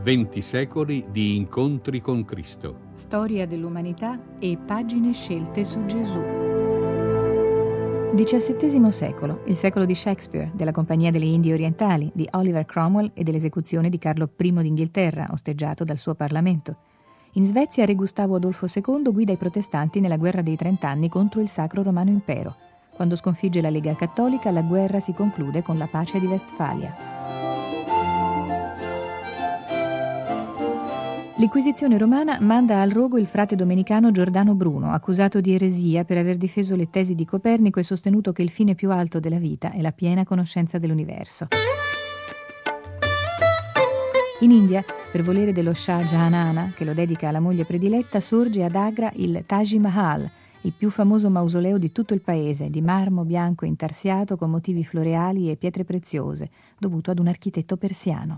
20 secoli di incontri con Cristo. Storia dell'umanità e pagine scelte su Gesù. XVII secolo, il secolo di Shakespeare, della Compagnia delle Indie Orientali, di Oliver Cromwell e dell'esecuzione di Carlo I d'Inghilterra, osteggiato dal suo Parlamento. In Svezia Re Gustavo Adolfo II guida i protestanti nella guerra dei 30 anni contro il Sacro Romano Impero. Quando sconfigge la Lega Cattolica, la guerra si conclude con la pace di Westfalia. L'Inquisizione romana manda al rogo il frate domenicano Giordano Bruno, accusato di eresia per aver difeso le tesi di Copernico e sostenuto che il fine più alto della vita è la piena conoscenza dell'universo. In India, per volere dello Shah Jahanana, che lo dedica alla moglie prediletta, sorge ad Agra il Taj Mahal, il più famoso mausoleo di tutto il paese, di marmo bianco intarsiato con motivi floreali e pietre preziose, dovuto ad un architetto persiano.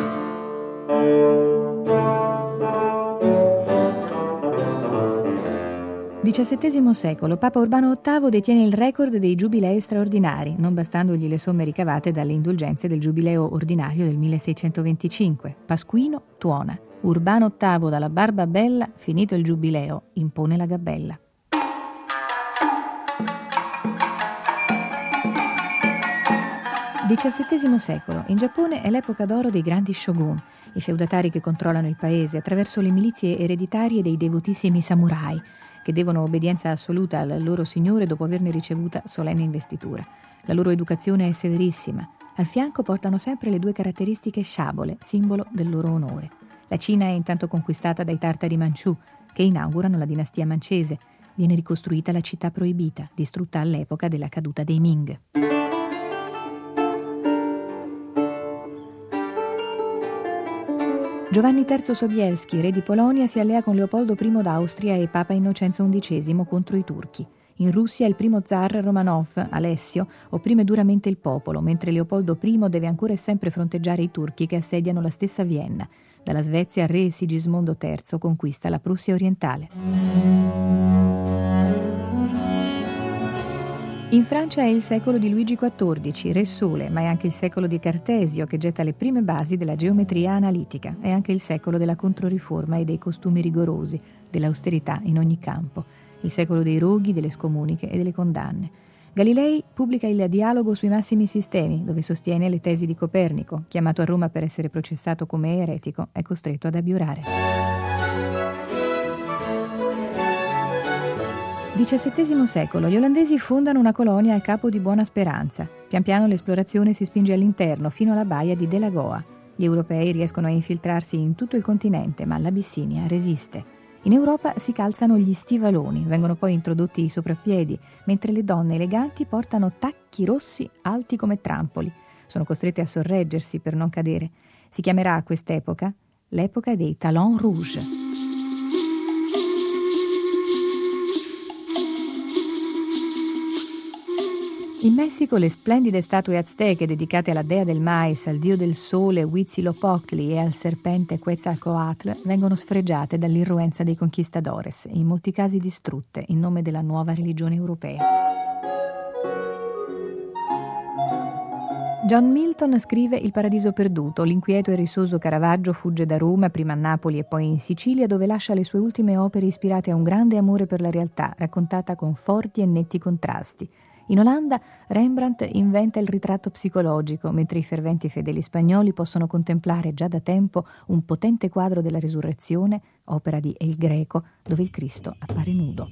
XVII secolo, Papa Urbano VIII detiene il record dei giubilei straordinari, non bastandogli le somme ricavate dalle indulgenze del giubileo ordinario del 1625. Pasquino tuona. Urbano VIII dalla barba bella, finito il giubileo, impone la gabella. XVII secolo, in Giappone è l'epoca d'oro dei grandi shogun, i feudatari che controllano il paese attraverso le milizie ereditarie dei devotissimi samurai, che devono obbedienza assoluta al loro signore dopo averne ricevuta solenne investitura. La loro educazione è severissima. Al fianco portano sempre le 2 caratteristiche sciabole, simbolo del loro onore. La Cina è intanto conquistata dai tartari manciù, che inaugurano la dinastia mancese. Viene ricostruita la città proibita, distrutta all'epoca della caduta dei Ming. Giovanni III Sobieski, re di Polonia, si allea con Leopoldo I d'Austria e Papa Innocenzo XI contro i turchi. In Russia il primo zar Romanov, Alessio, opprime duramente il popolo, mentre Leopoldo I deve ancora e sempre fronteggiare i turchi che assediano la stessa Vienna. Dalla Svezia re Sigismondo III conquista la Prussia orientale. In Francia è il secolo di Luigi XIV, re Sole, ma è anche il secolo di Cartesio, che getta le prime basi della geometria analitica. È anche il secolo della Controriforma e dei costumi rigorosi, dell'austerità in ogni campo. Il secolo dei roghi, delle scomuniche e delle condanne. Galilei pubblica il Dialogo sui massimi sistemi, dove sostiene le tesi di Copernico. Chiamato a Roma per essere processato come eretico, è costretto ad abiurare. XVII secolo, gli olandesi fondano una colonia al Capo di Buona Speranza. Pian piano l'esplorazione si spinge all'interno, fino alla baia di Delagoa. Gli europei riescono a infiltrarsi in tutto il continente, ma l'Abissinia resiste. In Europa si calzano gli stivaloni, vengono poi introdotti i soprappiedi, mentre le donne eleganti portano tacchi rossi alti come trampoli. Sono costrette a sorreggersi per non cadere. Si chiamerà a quest'epoca l'epoca dei talons rouges. In Messico le splendide statue azteche dedicate alla dea del mais, al dio del sole Huitzilopochtli e al serpente Quetzalcoatl vengono sfregiate dall'irruenza dei conquistadores, in molti casi distrutte in nome della nuova religione europea. John Milton scrive Il Paradiso perduto. L'inquieto e risoso Caravaggio fugge da Roma, prima a Napoli e poi in Sicilia, dove lascia le sue ultime opere ispirate a un grande amore per la realtà, raccontata con forti e netti contrasti. In Olanda Rembrandt inventa il ritratto psicologico, mentre i ferventi fedeli spagnoli possono contemplare già da tempo un potente quadro della Resurrezione, opera di El Greco, dove il Cristo appare nudo.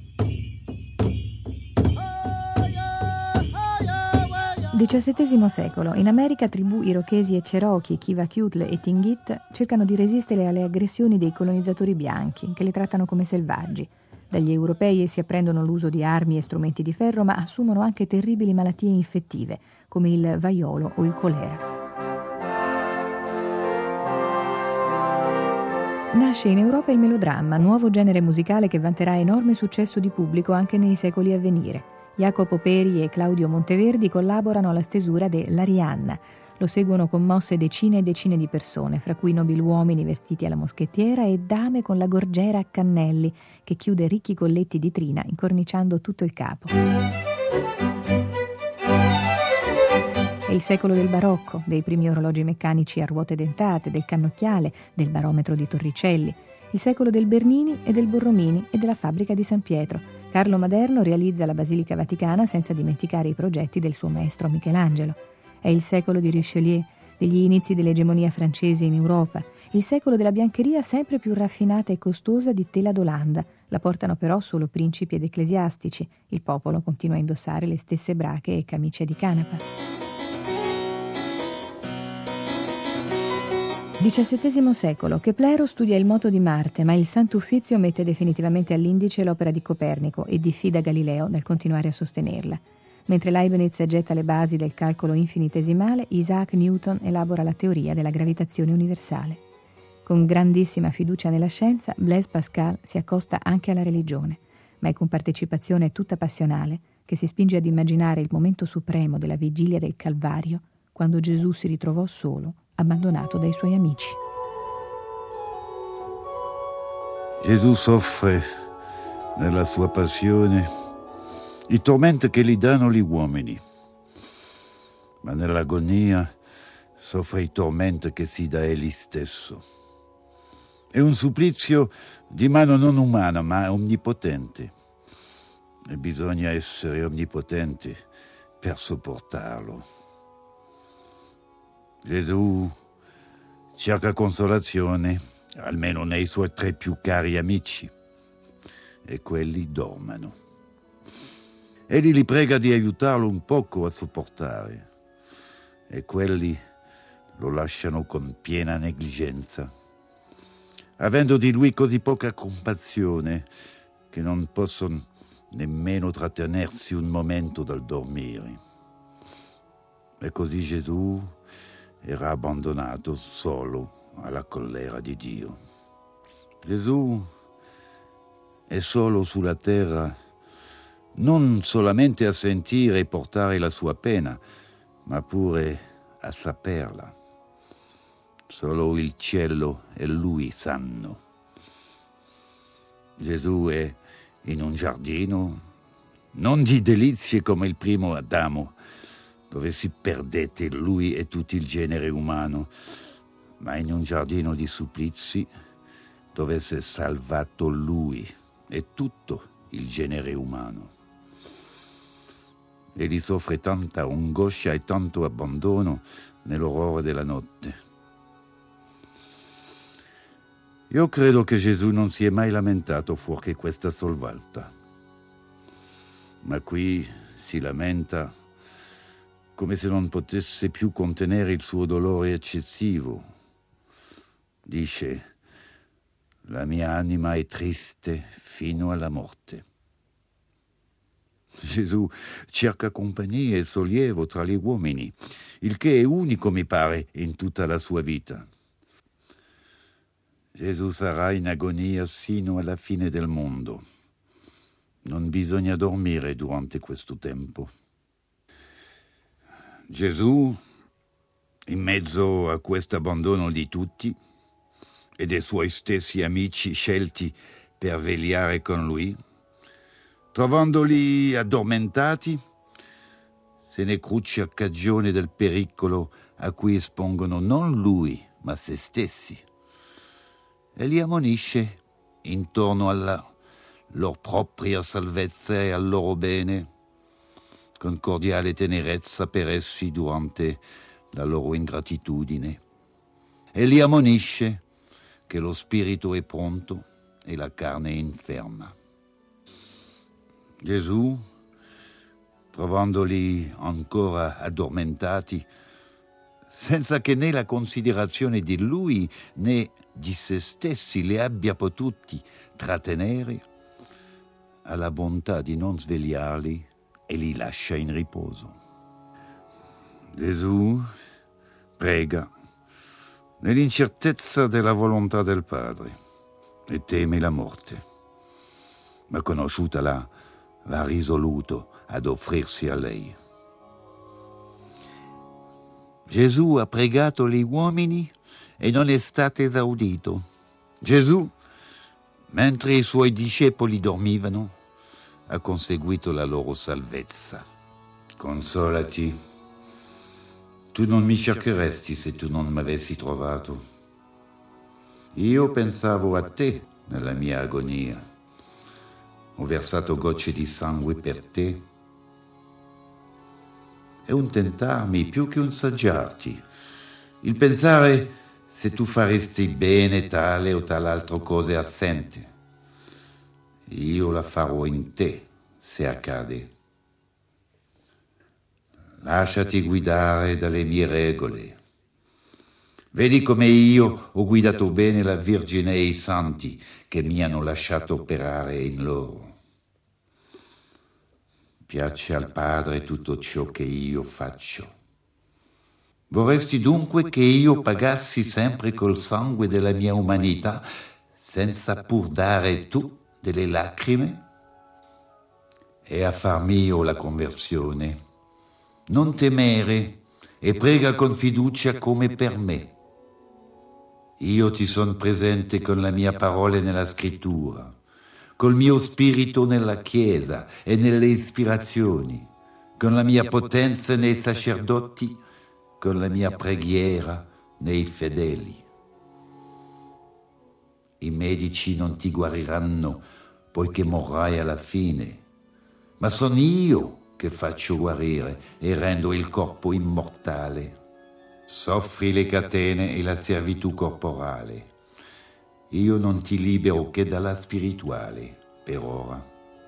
XVII secolo. In America tribù irochesi e cherokee, Kivakiutl e Tingit cercano di resistere alle aggressioni dei colonizzatori bianchi, che le trattano come selvaggi. Dagli europei essi apprendono l'uso di armi e strumenti di ferro, ma assumono anche terribili malattie infettive, come il vaiolo o il colera. Nasce in Europa il melodramma, nuovo genere musicale che vanterà enorme successo di pubblico anche nei secoli a venire. Jacopo Peri e Claudio Monteverdi collaborano alla stesura de L'Arianna. Lo seguono commosse decine e decine di persone, fra cui nobiluomini vestiti alla moschettiera e dame con la gorgiera a cannelli, che chiude ricchi colletti di trina, incorniciando tutto il capo. È il secolo del barocco, dei primi orologi meccanici a ruote dentate, del cannocchiale, del barometro di Torricelli. Il secolo del Bernini e del Borromini e della fabbrica di San Pietro. Carlo Maderno realizza la Basilica Vaticana senza dimenticare i progetti del suo maestro Michelangelo. È il secolo di Richelieu, degli inizi dell'egemonia francese in Europa. Il secolo della biancheria sempre più raffinata e costosa di tela d'Olanda. La portano però solo principi ed ecclesiastici. Il popolo continua a indossare le stesse brache e camicie di canapa. XVII secolo. Keplero studia il moto di Marte, ma il Sant'Uffizio mette definitivamente all'indice l'opera di Copernico e diffida Galileo nel continuare a sostenerla. Mentre Leibniz getta le basi del calcolo infinitesimale, Isaac Newton elabora la teoria della gravitazione universale. Con grandissima fiducia nella scienza, Blaise Pascal si accosta anche alla religione, ma è con partecipazione tutta passionale che si spinge ad immaginare il momento supremo della vigilia del Calvario, quando Gesù si ritrovò solo, abbandonato dai suoi amici. Gesù soffre nella sua passione i tormenti che gli danno gli uomini, ma nell'agonia soffre i tormenti che si dà egli stesso. È un supplizio di mano non umana, ma onnipotente, e bisogna essere onnipotenti per sopportarlo. Gesù cerca consolazione, almeno nei suoi 3 più cari amici, e quelli dormono. Egli li prega di aiutarlo un poco a sopportare, e quelli lo lasciano con piena negligenza, avendo di lui così poca compassione che non possono nemmeno trattenersi un momento dal dormire. E così Gesù era abbandonato solo alla collera di Dio. Gesù è solo sulla terra non solamente a sentire e portare la sua pena, ma pure a saperla. Solo il cielo e lui sanno. Gesù è in un giardino, non di delizie come il primo Adamo, dove si perdette lui e tutto il genere umano, ma in un giardino di supplizi dove si è salvato lui e tutto il genere umano. Egli soffre tanta angoscia e tanto abbandono nell'orrore della notte. Io credo che Gesù non si è mai lamentato fuorché questa solvolta, ma qui si lamenta come se non potesse più contenere il suo dolore eccessivo. Dice: la mia anima è triste fino alla morte. Gesù cerca compagnia e sollievo tra gli uomini, il che è unico, mi pare, in tutta la sua vita. Gesù sarà in agonia sino alla fine del mondo. Non bisogna dormire durante questo tempo. Gesù, in mezzo a questo abbandono di tutti e dei suoi stessi amici scelti per vegliare con lui, trovandoli addormentati, se ne cruccia cagione del pericolo a cui espongono non lui, ma se stessi, e li ammonisce intorno alla loro propria salvezza e al loro bene, con cordiale tenerezza per essi durante la loro ingratitudine, e li ammonisce che lo spirito è pronto e la carne è inferma. Gesù, trovandoli ancora addormentati, senza che né la considerazione di lui né di se stessi li abbia potuti trattenere, ha la bontà di non svegliarli e li lascia in riposo. Gesù prega nell'incertezza della volontà del Padre e teme la morte, ma conosciutala va risoluto ad offrirsi a lei. Gesù ha pregato gli uomini e non è stato esaudito. Gesù, mentre i suoi discepoli dormivano, ha conseguito la loro salvezza. Consolati, Tu non mi cercheresti se tu non m'avessi trovato. Io pensavo a te nella mia agonia. Ho versato gocce di sangue per te. È un tentarmi più che un saggiarti. Il pensare se tu faresti bene tale o tal'altro cosa è assente. Io la farò in te, se accade. Lasciati guidare dalle mie regole. Vedi come io ho guidato bene la Vergine e i santi che mi hanno lasciato operare in loro. Piace al Padre tutto ciò che io faccio. Vorresti dunque che io pagassi sempre col sangue della mia umanità, senza pur dare tu delle lacrime? È affar mio la conversione. Non temere e prega con fiducia come per me. Io ti son presente con la mia parola nella scrittura, col mio spirito nella Chiesa e nelle ispirazioni, con la mia potenza nei sacerdoti, con la mia preghiera nei fedeli. I medici non ti guariranno poiché morrai alla fine, ma son io che faccio guarire e rendo il corpo immortale. Soffri le catene e la servitù corporale. Io non ti libero che dalla spirituale, per ora.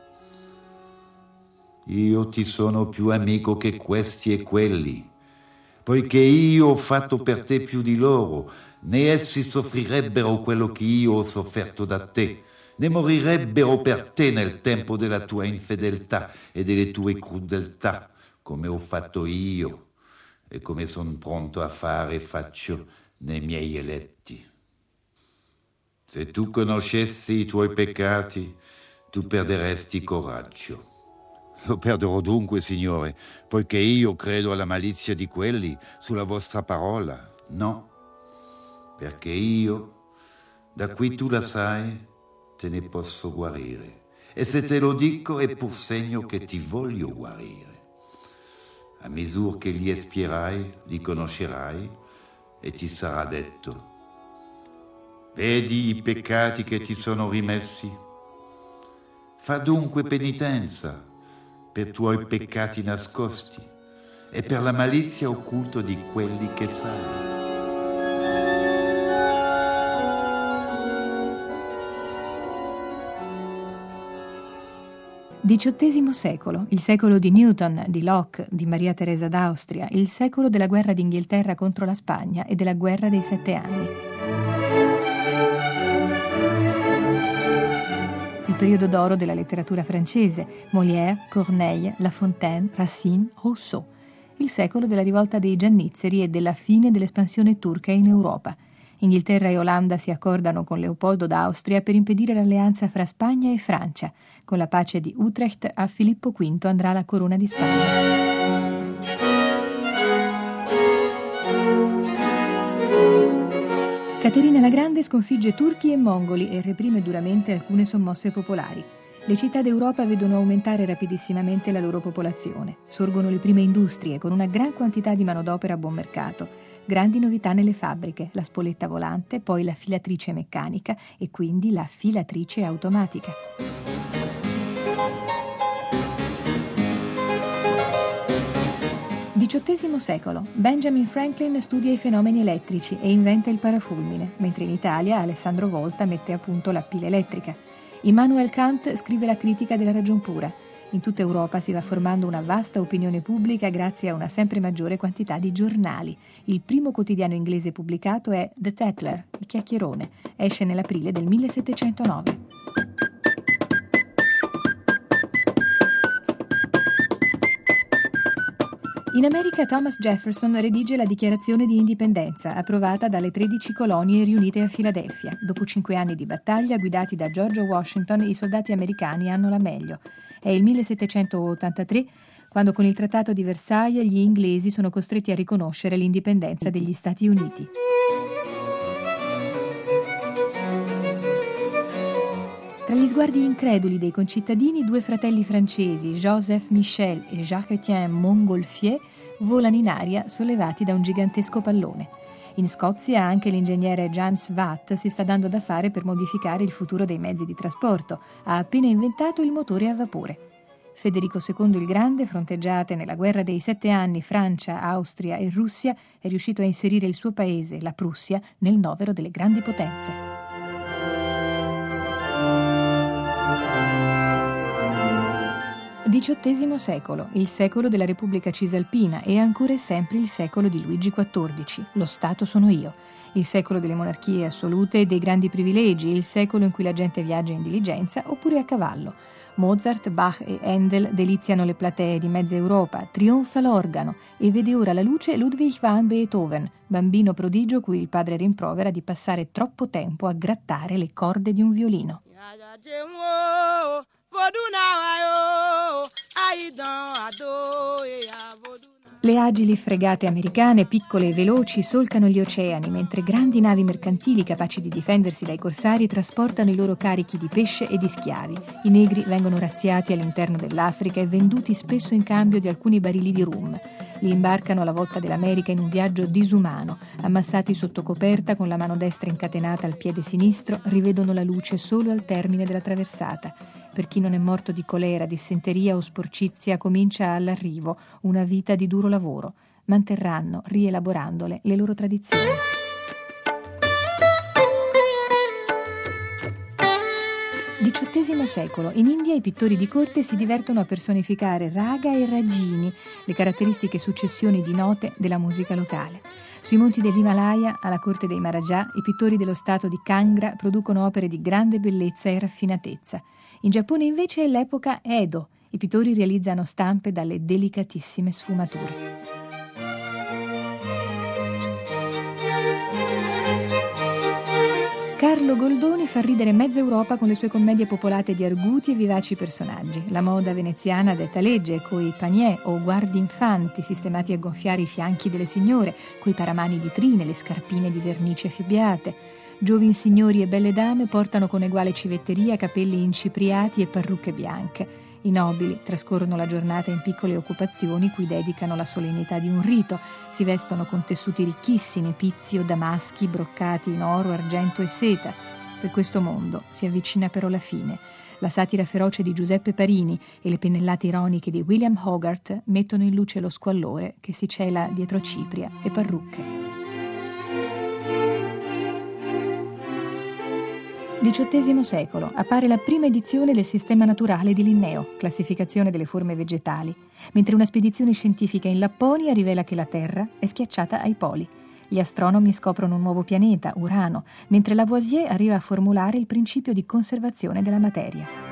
Io ti sono più amico che questi e quelli, poiché io ho fatto per te più di loro, né essi soffrirebbero quello che io ho sofferto da te, né morirebbero per te nel tempo della tua infedeltà e delle tue crudeltà, come ho fatto io e come son pronto a fare e faccio nei miei eletti. Se tu conoscessi i tuoi peccati, tu perderesti coraggio. Lo perderò dunque, Signore, poiché io credo alla malizia di quelli sulla vostra parola. No, perché io, da qui tu la sai, te ne posso guarire. E se te lo dico è pur segno che ti voglio guarire. A misura che li espierai, li conoscerai e ti sarà detto: vedi i peccati che ti sono rimessi? Fa dunque penitenza per tuoi peccati nascosti e per la malizia occulta di quelli che sai. XVIII secolo, il secolo di Newton, di Locke, di Maria Teresa d'Austria, il secolo della guerra d'Inghilterra contro la Spagna e della guerra dei 7 anni. Il periodo d'oro della letteratura francese, Molière, Corneille, La Fontaine, Racine, Rousseau. Il secolo della rivolta dei Giannizzeri e della fine dell'espansione turca in Europa. Inghilterra e Olanda si accordano con Leopoldo d'Austria per impedire l'alleanza fra Spagna e Francia. Con la pace di Utrecht a Filippo V andrà la corona di Spagna. Caterina la Grande sconfigge turchi e mongoli e reprime duramente alcune sommosse popolari. Le città d'Europa vedono aumentare rapidissimamente la loro popolazione. Sorgono le prime industrie con una gran quantità di manodopera a buon mercato. Grandi novità nelle fabbriche, la spoletta volante, poi la filatrice meccanica e quindi la filatrice automatica. XVIII secolo. Benjamin Franklin studia i fenomeni elettrici e inventa il parafulmine, mentre in Italia Alessandro Volta mette a punto la pila elettrica. Immanuel Kant scrive la critica della ragion pura. In tutta Europa si va formando una vasta opinione pubblica grazie a una sempre maggiore quantità di giornali. Il primo quotidiano inglese pubblicato è The Tatler, il chiacchierone. Esce nell'aprile del 1709. In America Thomas Jefferson redige la Dichiarazione di Indipendenza, approvata dalle 13 colonie riunite a Filadelfia. Dopo 5 anni di battaglia, guidati da George Washington, i soldati americani hanno la meglio. È il 1783, quando con il Trattato di Versailles gli inglesi sono costretti a riconoscere l'indipendenza degli Stati Uniti. Tra gli sguardi increduli dei concittadini, 2 fratelli francesi, Joseph Michel e Jacques-Étienne Montgolfier, volano in aria sollevati da un gigantesco pallone. In Scozia anche l'ingegnere James Watt si sta dando da fare per modificare il futuro dei mezzi di trasporto. Ha appena inventato il motore a vapore. Federico II il Grande, fronteggiate nella guerra dei 7 anni Francia, Austria e Russia, è riuscito a inserire il suo paese, la Prussia, nel novero delle grandi potenze. XVIII secolo, il secolo della Repubblica Cisalpina e ancora e sempre il secolo di Luigi XIV, lo Stato sono io. Il secolo delle monarchie assolute e dei grandi privilegi, il secolo in cui la gente viaggia in diligenza oppure a cavallo. Mozart, Bach e Handel deliziano le platee di mezza Europa, trionfa l'organo e vede ora la luce Ludwig van Beethoven, bambino prodigio cui il padre rimprovera di passare troppo tempo a grattare le corde di un violino. Le agili fregate americane, piccole e veloci, solcano gli oceani, mentre grandi navi mercantili capaci di difendersi dai corsari trasportano i loro carichi di pesce e di schiavi. I negri vengono razziati all'interno dell'Africa e venduti spesso in cambio di alcuni barili di rum. Li imbarcano alla volta dell'America in un viaggio disumano. Ammassati sotto coperta, con la mano destra incatenata al piede sinistro, rivedono la luce solo al termine della traversata. Per chi non è morto di colera, dissenteria o sporcizia, comincia all'arrivo una vita di duro lavoro. Manterranno, rielaborandole, le loro tradizioni. XVIII secolo. In India i pittori di corte si divertono a personificare raga e ragini, le caratteristiche successioni di note della musica locale. Sui monti dell'Himalaya, alla corte dei Maharaja, i pittori dello stato di Kangra producono opere di grande bellezza e raffinatezza. In Giappone invece è l'epoca Edo. I pittori realizzano stampe dalle delicatissime sfumature. Carlo Goldoni fa ridere mezza Europa con le sue commedie popolate di arguti e vivaci personaggi. La moda veneziana detta legge, coi panier o guardi infanti sistemati a gonfiare i fianchi delle signore, coi paramani di trine, le scarpine di vernice fibbieate. Giovani signori e belle dame portano con eguale civetteria capelli incipriati e parrucche bianche. I nobili trascorrono la giornata in piccole occupazioni cui dedicano la solennità di un rito. Si vestono con tessuti ricchissimi, pizzi o damaschi broccati in oro, argento e seta. Per questo mondo si avvicina però la fine. La satira feroce di Giuseppe Parini e le pennellate ironiche di William Hogarth mettono in luce lo squallore che si cela dietro cipria e parrucche. XVIII secolo. Appare la prima edizione del Sistema naturale di Linneo, classificazione delle forme vegetali, mentre una spedizione scientifica in Lapponia rivela che la Terra è schiacciata ai poli. Gli astronomi scoprono un nuovo pianeta, Urano, mentre Lavoisier arriva a formulare il principio di conservazione della materia.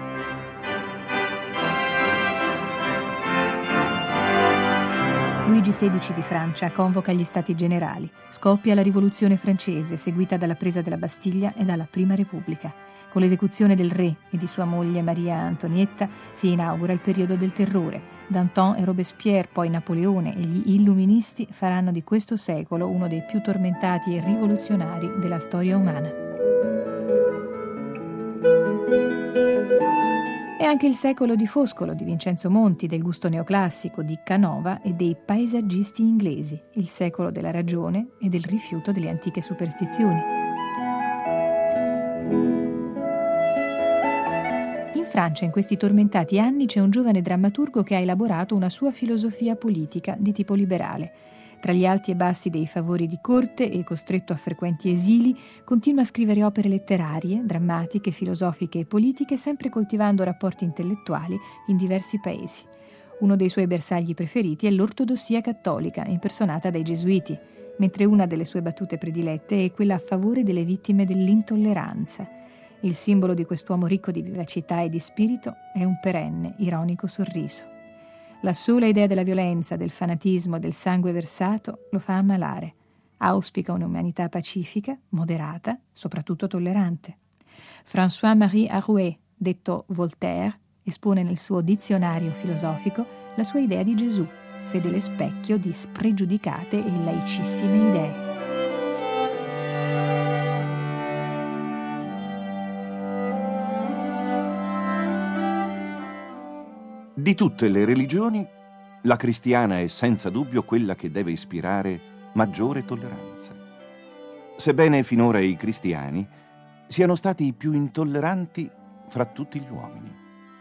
Luigi XVI di Francia convoca gli Stati Generali. Scoppia la Rivoluzione francese, seguita dalla presa della Bastiglia e dalla Prima Repubblica. Con l'esecuzione del re e di sua moglie Maria Antonietta si inaugura il periodo del terrore. Danton e Robespierre, poi Napoleone e gli illuministi faranno di questo secolo uno dei più tormentati e rivoluzionari della storia umana. È anche il secolo di Foscolo, di Vincenzo Monti, del gusto neoclassico, di Canova e dei paesaggisti inglesi, il secolo della ragione e del rifiuto delle antiche superstizioni. In Francia, in questi tormentati anni, c'è un giovane drammaturgo che ha elaborato una sua filosofia politica di tipo liberale. Tra gli alti e bassi dei favori di corte e costretto a frequenti esili, continua a scrivere opere letterarie, drammatiche, filosofiche e politiche, sempre coltivando rapporti intellettuali in diversi paesi. Uno dei suoi bersagli preferiti è l'ortodossia cattolica, impersonata dai gesuiti, mentre una delle sue battute predilette è quella a favore delle vittime dell'intolleranza. Il simbolo di quest'uomo ricco di vivacità e di spirito è un perenne, ironico sorriso. La sola idea della violenza, del fanatismo e del sangue versato lo fa ammalare. Auspica un'umanità pacifica, moderata, soprattutto tollerante. François-Marie Arouet, detto Voltaire, espone nel suo dizionario filosofico la sua idea di Gesù, fedele specchio di spregiudicate e laicissime idee. Di tutte le religioni, La cristiana è senza dubbio quella che deve ispirare maggiore tolleranza. Sebbene finora i cristiani siano stati i più intolleranti fra tutti gli uomini.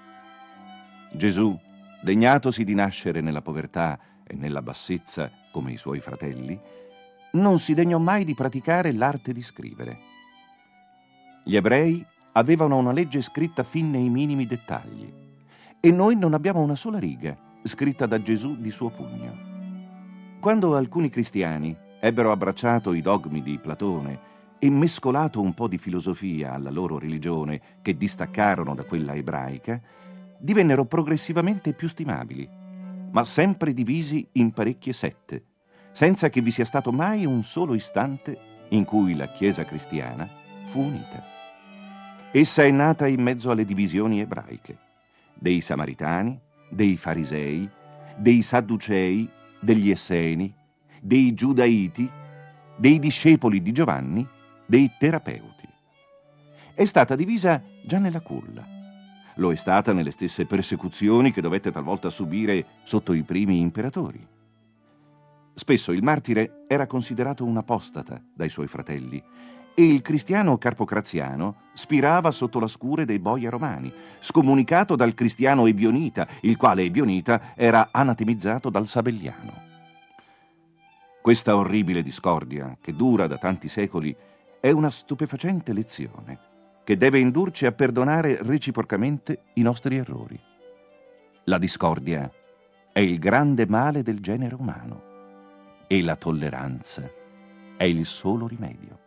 Gesù, degnatosi di nascere nella povertà e nella bassezza come i suoi fratelli, non si degnò mai di praticare l'arte di scrivere. Gli ebrei avevano una legge scritta fin nei minimi dettagli e noi non abbiamo una sola riga scritta da Gesù di suo pugno. Quando alcuni cristiani ebbero abbracciato i dogmi di Platone e mescolato un po' di filosofia alla loro religione che distaccarono da quella ebraica, divennero progressivamente più stimabili, ma sempre divisi in parecchie sette, senza che vi sia stato mai un solo istante in cui la Chiesa cristiana fu unita. Essa è nata in mezzo alle divisioni ebraiche, dei Samaritani, dei Farisei, dei Sadducei, degli Esseni, dei Giudaiti, dei discepoli di Giovanni, dei terapeuti. È stata divisa già nella culla. Lo è stata nelle stesse persecuzioni che dovette talvolta subire sotto i primi imperatori. Spesso il martire era considerato un apostata dai suoi fratelli e il cristiano carpocraziano spirava sotto la scure dei boia romani, scomunicato dal cristiano ebionita, il quale ebionita era anatemizzato dal sabelliano. Questa orribile discordia, che dura da tanti secoli, è una stupefacente lezione che deve indurci a perdonare reciprocamente i nostri errori. La discordia è il grande male del genere umano e la tolleranza è il solo rimedio.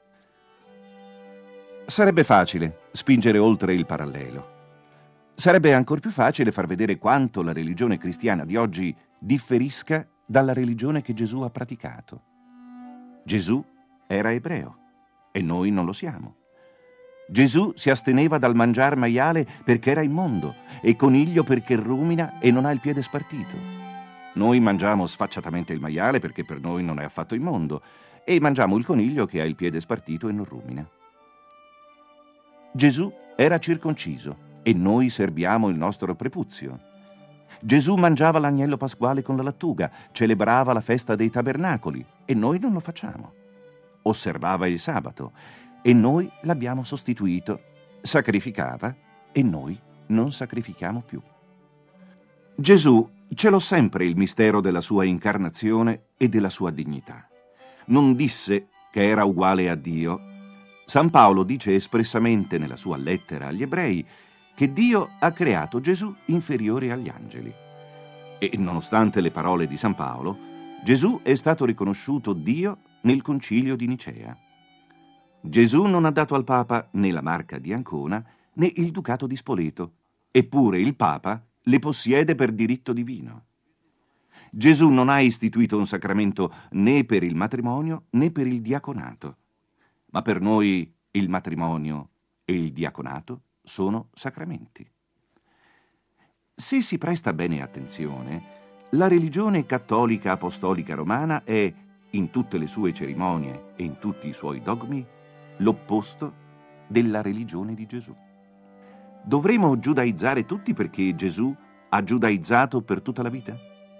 Sarebbe facile spingere oltre il parallelo. Sarebbe ancor più facile far vedere quanto la religione cristiana di oggi differisca dalla religione che Gesù ha praticato. Gesù era ebreo e noi non lo siamo. Gesù si asteneva dal mangiar maiale perché era immondo e coniglio perché rumina e non ha il piede spartito. Noi mangiamo sfacciatamente il maiale perché per noi non è affatto immondo e mangiamo il coniglio che ha il piede spartito e non rumina. Gesù era circonciso e noi serbiamo il nostro prepuzio. Gesù mangiava l'agnello pasquale con la lattuga, celebrava la festa dei tabernacoli e noi non lo facciamo. Osservava il sabato e noi l'abbiamo sostituito. Sacrificava e noi non sacrifichiamo più. Gesù celò sempre il mistero della sua incarnazione e della sua dignità. Non disse che era uguale a Dio. San Paolo dice espressamente nella sua lettera agli ebrei che Dio ha creato Gesù inferiore agli angeli. E nonostante le parole di San Paolo, Gesù è stato riconosciuto Dio nel concilio di Nicea. Gesù non ha dato al Papa né la marca di Ancona né il ducato di Spoleto, eppure il Papa le possiede per diritto divino. Gesù non ha istituito un sacramento né per il matrimonio né per il diaconato, ma per noi il matrimonio e il diaconato sono sacramenti. Se si presta bene attenzione, la religione cattolica apostolica romana è, in tutte le sue cerimonie e in tutti i suoi dogmi, l'opposto della religione di Gesù. Dovremo giudaizzare tutti perché Gesù ha giudaizzato per tutta la vita?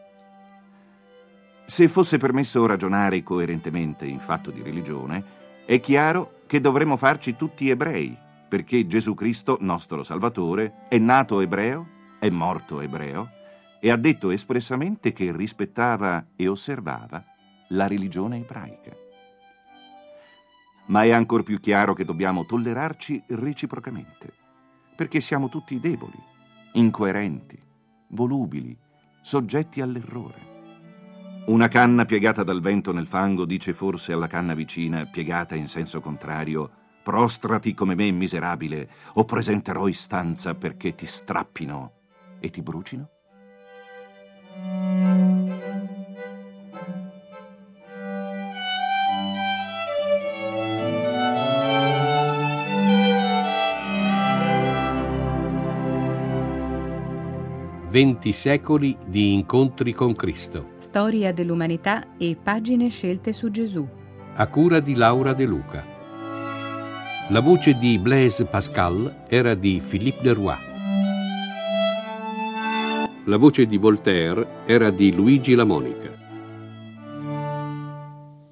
Se fosse permesso ragionare coerentemente in fatto di religione, è chiaro che dovremmo farci tutti ebrei, perché Gesù Cristo, nostro Salvatore, è nato ebreo, è morto ebreo e ha detto espressamente che rispettava e osservava la religione ebraica. Ma è ancor più chiaro che dobbiamo tollerarci reciprocamente, perché siamo tutti deboli, incoerenti, volubili, soggetti all'errore. Una canna piegata dal vento nel fango dice forse alla canna vicina, piegata in senso contrario: prostrati come me, miserabile, o presenterò istanza perché ti strappino e ti brucino? Venti secoli di incontri con Cristo. Storia dell'umanità e pagine scelte su Gesù. A cura di Laura De Luca. La voce di Blaise Pascal era di Philippe Leroy. La voce di Voltaire era di Luigi La Monica.